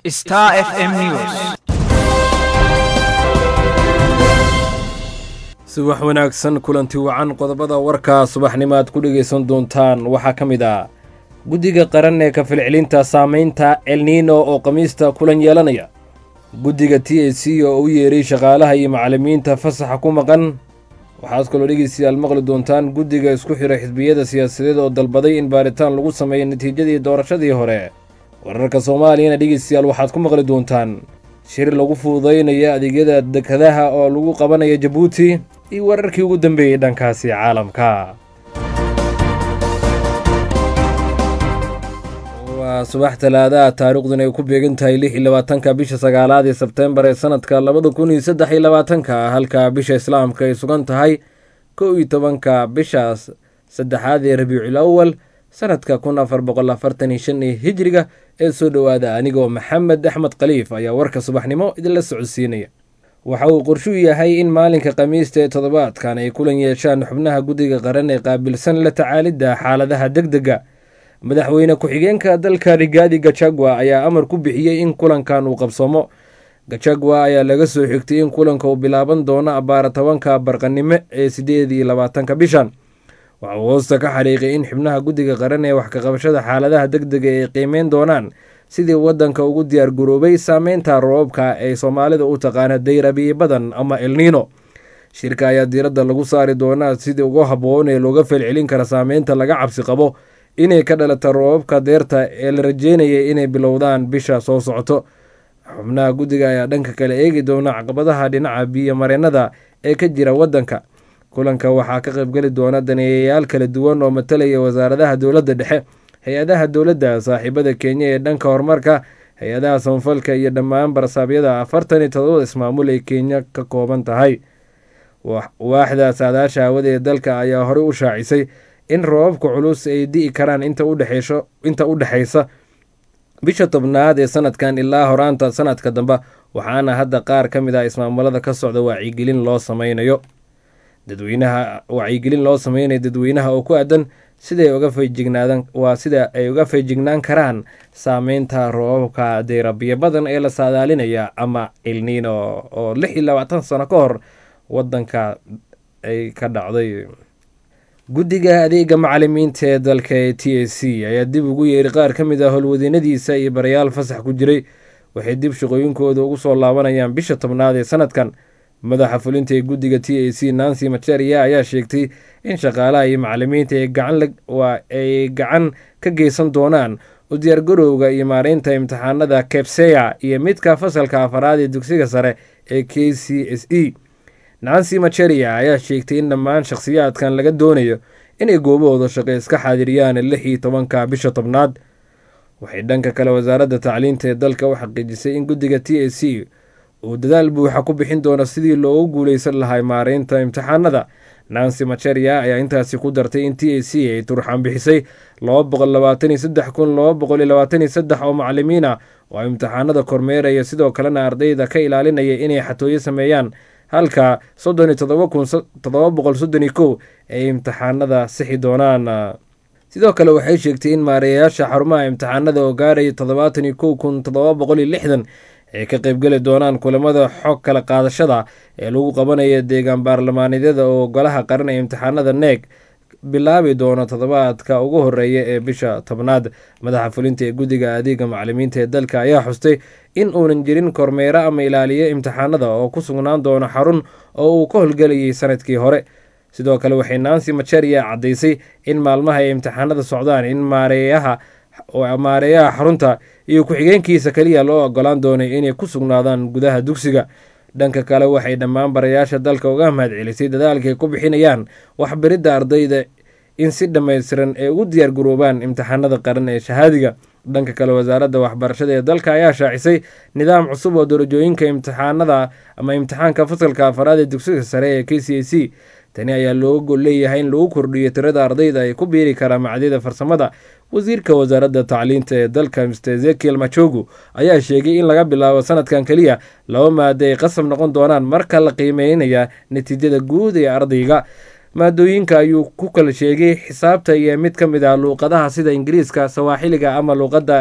Star FM News. subax wanaagsan kulanti wacan qodobada warka subaxnimaad ku dhageysan doontaan waxaa ka mid ah guddiga qaran ee ka filcilinta saameynta El Niño oo khamiista kulan yeelanaya guddiga TAC oo u yeeray shaqaalaha iyo macallimiinta fasaxa ku maqan waxaad kaloo dhegeystayaal maqli doontaan guddiga isku xidha xisbiyada siyaasadeed oo dalbaday in baaritaan lagu sameeyo natiijadii doorashadii hore wararka soomaaliyana dhegeystayaal waxaad ku maqli doontaan shir lagu fududaynaya adeegyada dekedaha oo lagu qabanaya Jabuuti iyo wararkii ugu dambeeyay dhankaasi caalamka waa subax talaada taariikhduna ay ku beegan tahay 26 bisha 9 ee Sebtembar ee sanadka 2023 halka bisha islaamka ay sugan tahay 11 bisha 3 ee Rabiicul Awwal sanadka 1445 hijriga ee soo dhawaada anigoo Maxamed Axmed Khaliif ayaa warka subaxnimo idin la socodsiinaya waxa uu qorshu yahay in maalinka khamiista ee toddobaadkan ay kulan yeeshaan xubnaha guddiga qaran ee qaabilsan la tacaalidda xaaladaha degdega madaxweyne ku-xigeenka dalka Rigathi Gachagua ayaa amar ku bixiyay in kulankan uu qabsoomo Gachagua ayaa laga soo xigtay in kulanka uu bilaaban doono abaar 10 barqanimo ee 28 bishan waxa uu hoosta ka xariiqay in xubnaha guddiga qaran ee wax ka qabashada xaaladaha degdega ay qiimeyn doonaan sidii waddanka ugu diyaar garoobay saameynta roobka ee Soomaalida u taqaan dayrabiye badan ama El Niño shirka ayaa diiradda lagu saari doonaa sidii ugu habboon ee looga falcelin karo saameynta laga cabsi qabo inay ka dhalato roobka deerta ee la rajeynayay inay bilowdaan bisha soo socoto xubnaha guddiga ayaa dhanka kale eegi doona caqabadaha dhinaca biyo mareennada ee ka jira waddanka kulanka waxaa ka qaybgeli doona daneeyayaal kala duwan oo matalaya wasaaradaha dowladda dhexe hay-adaha dowladda saaxiibada Kenya ee dhanka horumarka hay-adaha samafalka iyo dhammaan barsaabyada 47 ismaamul ee Kenya ka kooban tahay waaxda saadaasha hawada ee dalka ayaa horey u shaacisay in roobabka culus ay di'i karaan inta u dhaxaysa bisha 10 ee sanadkan ilaa horaanta sanadka dambe waxaana hadda qaar ka mid ah ismaamulada ka socda wacyigelin loo sameynayo dadweynaha oo ku aadan sida ay uga feejignaan karaan saameynta roobabka dayrabiye badan ee la saadaalinaya ama El Niño oo 26 sano ka hor waddanka ay ka dhacday guddiga adeega macallimiinta ee dalka ee TAC ayaa dib ugu yeeray qaar ka mid ah howlwadeennadiisa iyo barayaal fasax ku jiray waxay dib shaqooyinkooda ugu soo laabanayaan bisha 10 ee sanadkan madaxa fulinta ee guddiga TAC Nancy Macharia ayaa sheegtay in shaqaalaha iyo macallimiinta ay gacan ka geysan doonaan u diyaargarowga iyo maareynta imtixaanada KPSEA iyo midka fasalka afaraad ee dugsiga sare ee KCSE Nancy Macharia ayaa sheegtay in dhammaan shakhsiyaadkan laga doonayo inay goobahooda shaqo iska xaadiriyaan 16 bisha 10 waxay dhanka kale wasaaradda tacliinta ee dalka u xaqiijisay in guddiga TAC uu dadaal buuxa ku bixin doono sidii loogu guuleysan lahaa maareynta imtixaanada Nancy Macharia ayaa intaasi ku dartay in TAC ay turxaan bixisay 223,223 oo macallimiin ah oo imtixaanada kormeeraya sidoo kalena ardayda ka ilaalinaya inay xatooyo sameeyaan halka 37,731 ay imtixaanada sixi doonaan sidoo kale waxay sheegtay in maareeyayaasha xarumaha imtixaanada oo gaaraya 71,760 ay ka qaybgeli doonaan kulamada xog kala qaadashada ee lagu qabanayo deegaan baarlamaaneedyada oo golaha qaran ee imtixaanada NEC bilaabi doona toddobaadka ugu horeeya ee bisha 10 madaxa fulinta ee guddiga adeega macallimiinta ee dalka ayaa xustay in uunan jirin kormeera ama ilaaliye imtixaanada oo ku sugnaan doona xarun oo uu ka howlgelayay sanadkii hore sidoo kale waxay Nancy Macharia caddaysay in maalmaha ay imtixaanada socdaan in maareeyaha xarunta iyo ku-xigeenkiisa kaliya loo ogolaan doonay inay ku sugnaadaan gudaha dugsiga dhanka kale waxay dhammaan barayaasha dalka uga mahadcelisay dadaalkay ku bixinayaan waxbaridda ardayda in si dhammaystiran ay ugu diyaar garoobaan imtixaanada qaran ee shahaadiga dhanka kale wasaaradda waxbarashada ee dalka ayaa shaacisay nidaam cusub oo darajooyinka imtixaanada ama imtixaanka fasalka afaraad ee dugsiga sare ee KCSE tani ayaa looga gol leeyahay in lagu kordhiyo tirada ardayda ay ku biiri karaan macadyada farsamada wasiirka wasaaradda tacliinta ee dalka Mr. Ezekiel Machogu ayaa sheegay in laga bilaabo sanadkan kaliya 2 maado ay qasab noqon doonaan marka la qiimeeyo natiijada guud ee ardayga maadooyinka ayuu ku kala sheegay xisaabta iyo mid ka mid ah luqadaha sida Ingiriiska, Sawaaxiliga ama luqadda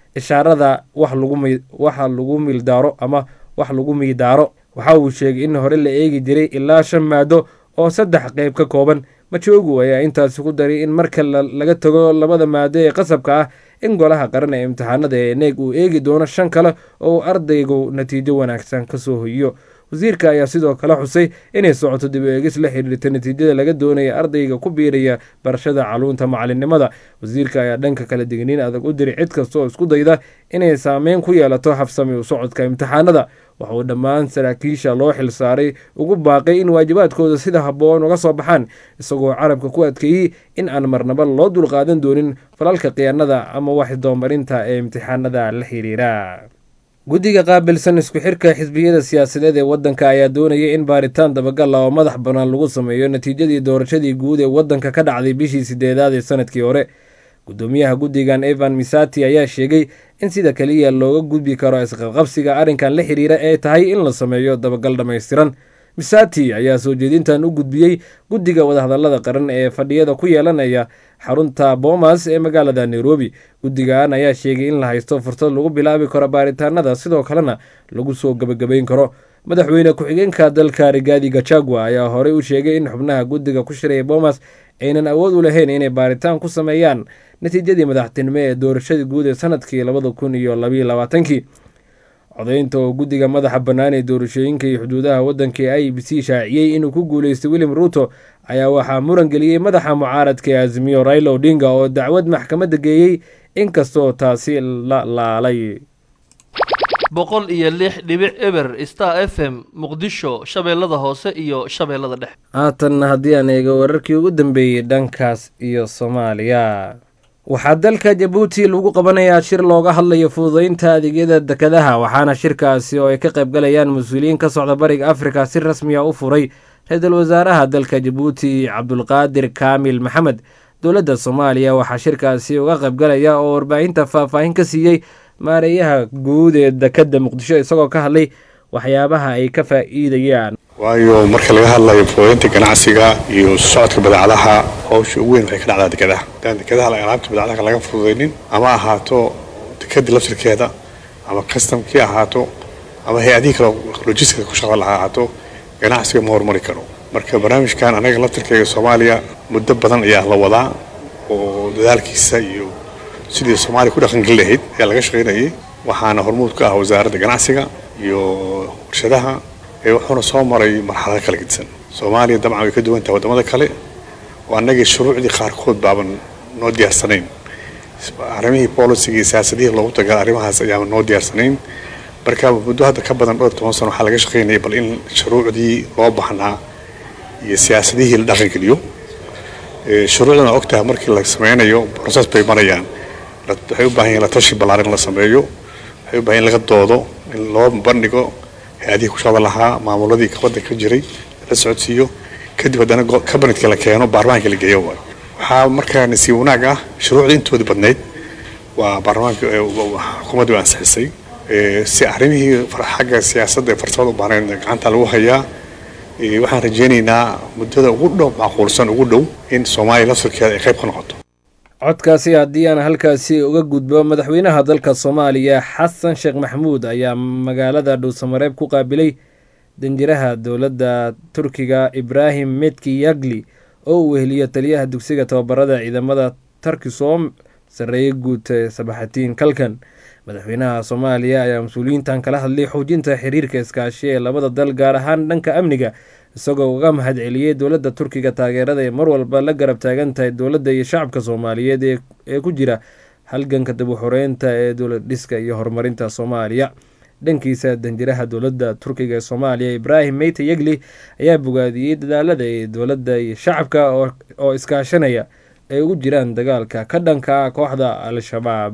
ishaarada wax lagu mildaaro ama wax lagu miidaaro. waxa uu sheegay in hore la eegi jiray ilaa 5 maado oo 3 qayb ka kooban. Machogu ayaa intaasi ku daray in marka laga tago 2 maado ee qasabka ah in golaha qaran ee imtixaanada ee NEC uu eegi doono 5 kale oo ardaygu natiijo wanaagsan ka soo hoyiyo. wasiirka ayaa sidoo kale xusay inay socoto dib u eegis la xiriirta natiijada laga doonaya ardayga ku biiraya barashada culuumta macalinimada. wasiirka ayaa dhanka kala digniin adag u diray cid kasta oo isku dayda inay saameyn ku yeelato habsami u socodka imtixaanada. waxa uu dhammaan saraakiisha loo xil saaray ugu baaqay in waajibaadkooda sida habboon uga soo baxaan, isagoo carabka ku adkeeyey in aan marnaba loo dulqaadan doonin falalka khiyaanada ama wax doomarinta ee imtixaanada la xiriira. guddiga qaabilsan isku xirka xisbiyada siyaasadeed ee waddanka ayaa doonaya in baaritaan dabagal ah oo madax bannaan lagu sameeyo natiijadii doorashadii guud ee waddanka ka dhacday bishii 8 ee sanadkii hore. gudoomiyaha guddigan Evan Misati ayaa sheegay in sida kaliya looga gudbi karo isqabqabsiga arrinkan la xiriira ee tahay in la sameeyo dabagal dhammaystiran. Misati ayaa soo jeedintan u gudbiyey guddiga wadahadallada qaran ee fadhiyada ku yeelanaya xarunta Bomas ee magaalada Nairobi. guddigan ayaa sheegay in la haysto fursad lagu bilaabi karo baaritaanada, sidoo kalena lagu soo gabagabayn karo. madaxweyne ku-xigeenka dalka Rigathi Gachagua ayaa horey u sheegay in xubnaha guddiga ku shiraya Bomas aynan awood u lahayn inay baaritaan ku sameeyaan natiijadii madaxtinimo ee doorashadii guud ee sanadkii 2022. codaynta oo guddiga madaxa bannaan ee doorashooyinka iyo xuduudaha waddanka ee IEBC shaaciyey inuu ku guuleystay William Ruto ayaa waxaa muran geliyey madaxa mucaaradka ee Azimio Raila Odinga oo dacwad maxkamadda geeyey inkastoo taasi la laalay. 106.0 Star FM Muqdisho, Shabeellada Hoose iyo Shabeellada Dhexe. haatan haddii aan eego wararkii ugu dambeeyey dhankaas iyo Soomaaliya, waxaa dalka Jabuuti lagu qabanayaa shir looga hadlayo fududeynta adeegyada dekedaha, waxaana shirkaasi oo ay ka qayb galayaan mas-uuliyiin ka socda bariga Afrika si rasmi ah u furay ra'iisul wasaaraha dalka Jabuuti Cabdulqaadir Kaamil Maxamed. dowladda Soomaaliya waxaa shirkaasi uga qayb galaya oo warbaahinta faahfaahin ka siiyey maareeyaha guud ee dekeda Muqdisho, isagoo ka hadlay waxyaabaha ay ka faa'iidayaan. waayo marka laga hadlayo fududeynta ganacsiga iyo socodka badeecadaha, hawsha ugu weyn waxay ka dhacdaa dekedaha. dekedaha alaabta badeecadaha laga fududeynin ama ahaato dekedda laftirkeeda ama customkii ahaato ama hay-adihii kale logistica ku shaqada lahaa ahaato, ganacsiga ma horumari karo. marka barnaamijkan anaga laftirkeega Soomaaliya muddo badan ayaa la wadaa oo dadaalkiisa iyo sidii Soomaaliya ku dhaqan lahayd ayaa laga shaqeynayay. waxaana hormuud ka ah wasaaradda ganacsiga iyo warshadaha wuxuuna soo maray marxalado kala gedisan. Soomaaliya dabcan way ka duwan tahay wadamada kale oo annaga shuruucdii qaarkood baaban noo diyaarsanayn. arrimihii policy iyo siyaasadihii loogu tagaa arrimahaas ayaa noo diyaarsanayn. marka muddo hadda ka badan 12 sano waxaa laga shaqeynayay bal in shuruucdii loo baahnaa iyo siyaasadihii la dhaqan geliyo. shuruucdana ogtahay markii la sameynayo process bay marayaan. waxay u baahan yihiin la tashi ballaaran la sameeyo, waxay u baahan in laga doodo, in loo bandhigo hay-adihii ku shaqada lahaa, maamuladii waddanka ka jiray la socodsiiyo, kadib haddana cabinetka la keeno, baarlamaanka la geeyo. waxaa markaa nasiib wanaag ah shuruucda intoodii badnayd waa baarlamaanka xukuumaddu ansixisay. si arrimihii xagga siyaasadda ee farsamada u baahnayn gacanta lagu hayaa. waxaan rajaynaynaa muddada ugu dhow macquulsan ugu dhow in Soomaaliya laftirkeeda ay qayb ka noqoto. codkaasi haddii aan halkaasi uga gudbo, madaxweynaha dalka Soomaaliya Xasan Sheekh Maxamuud ayaa magaalada Dhuusamareeb ku qaabilay danjiraha dowladda Turkiga Ibrahim Metki Yagli oo uu weheliyo taliyaha dugsiga tababarada ciidamada Turkisom sareeye guud Sabaxatiin Kalkan. madaxweynaha Soomaaliya ayaa mas'uuliyiintan kala hadlay xoojinta xiriirka iskaashi ee labada dal, gaar ahaan dhanka amniga, isagoo uga mahadceliyey dowladda Turkiga taageerada ay mar walba la garab taagan tahay dowladda iyo shacabka Soomaaliyeed ee ku jira halganka dib u xoreynta ee dowlad dhiska iyo horumarinta Soomaaliya. dhankiisa danjiraha dowladda Turkiga ee Soomaaliya Ibrahim Metki Yagli ayaa bogaadiyey dadaalada ay dowladda iyo shacabka oo iskaashanaya ay ugu jiraan dagaalka ka dhanka kooxda Al-Shabaab.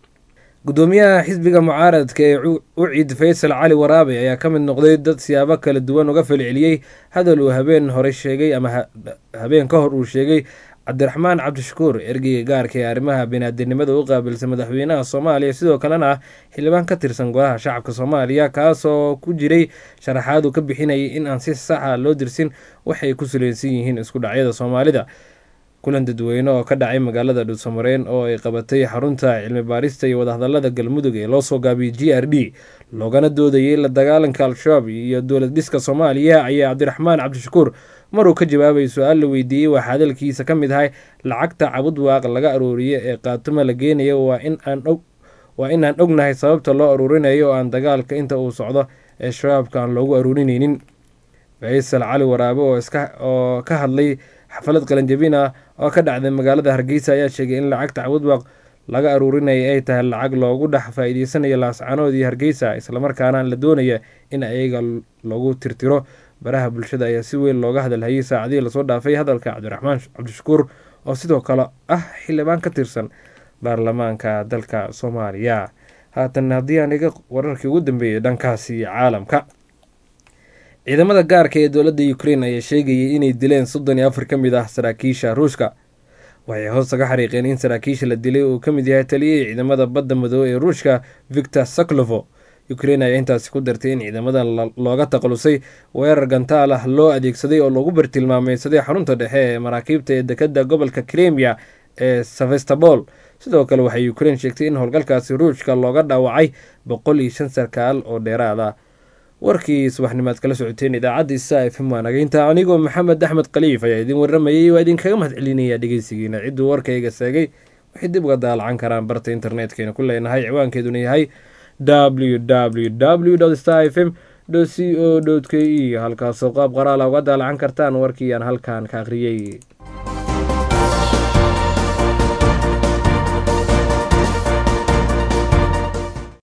gudoomiyaha xisbiga mucaaradka ee Ucid Faysal Cali Waraabe ayaa ka mid noqday dad siyaabo kala duwan uga falceliyey hadal uu habeen ka hor uu sheegay Cabdiraxmaan Cabdishakuur, ergeyga gaarka ee arrimaha bini'aadanimada u qaabilsan madaxweynaha Soomaaliya, sidoo kalena ah xildhibaan ka tirsan golaha shacabka Soomaaliya, kaasoo ku jiray sharaxaad uu ka bixinayay in aan si sax ah loo dirsin waxay ku saleysan yihiin isku dhacyada Soomaalida. kulan dadweyne oo ka dhacay magaalada dhuusamareyn oo ay qabatay xarunta cilmi baarista iyo wadahadalada galmudug ee loo soo gaabiyey GRD loogana doodayay la dagaalanka al-shabaab iyo dowlad dhiska Soomaaliya ayaa Cabdiraxmaan Cabdishakuur maruu ka jawaabay su'aal la weydiiyey waxaa hadalkiisa ka mid ahay lacagta cabudwaaq laga arooriyay ee qaatuma la geenayo waa inaan ognahay sababta loo aruurinayo oo aan dagaalka inta uu socdo ee shabaabka aan loogu aruurinaynin. Faysal Cali Waraabe oo ka hadlay xaflad qalinjabin ah oo ka dhacday magaalada Hargeysa ayaa sheegay in lacagta cabudwaaq laga aruurinaya ay tahay lacag loogu dhex faa'iideysanayo Laascaanood iyo Hargeysa islamarkaana la doonaya in ayaga lagu tirtiro. baraha bulshada ayaa si weyn looga hadalhayay saacadihii lasoo dhaafay hadalka Cabdiraxmaan Cabdishakuur oo sidoo kale ah xildhibaan ka tirsan baarlamaanka dalka Soomaaliya. haatan haddii aan iga wararkii ugu dambeeyay dhankaasi caalamka, ciidamada gaarka ee dowladda Ukraine ayaa sheegayay inay dileen 34 ka mid ah saraakiisha Ruushka. waxay hoos uga xariiqeen in saraakiisha la dilay uu ka mid yahay taliyihii ciidamada badda madow ee Ruushka Viktor Saklovo. Ukraine ayaa intaasi ku dartay in ciidamada looga taqalusay weerar gantaal ah loo adeegsaday oo lagu bartilmaameysaday xarunta dhexe ee maraakiibta ee dekedda gobolka Crimea ee Sevastopol. sidoo kale waxay Ukraine sheegtay in howlgalkaasi Ruushka looga dhaawacay 105 sarkaal oo dheeraad ah. warkii subaxnimaad kala socoteen idaacadda SAFM waanageynta anigoo Maxamed Axmed Khaliif ayaa idin waramayay oo idinkaga mahadcelinaya dhegeysigiina. cidduu warkayga seegay waxay dib uga daalacan karaan barta internetkeenna ku leenahay ciwaankeeduna yahay www.starfm.co.ke halkaasoo qaab qoraal uga daalacan kartaan warkii aan halkaan ka akhriyay.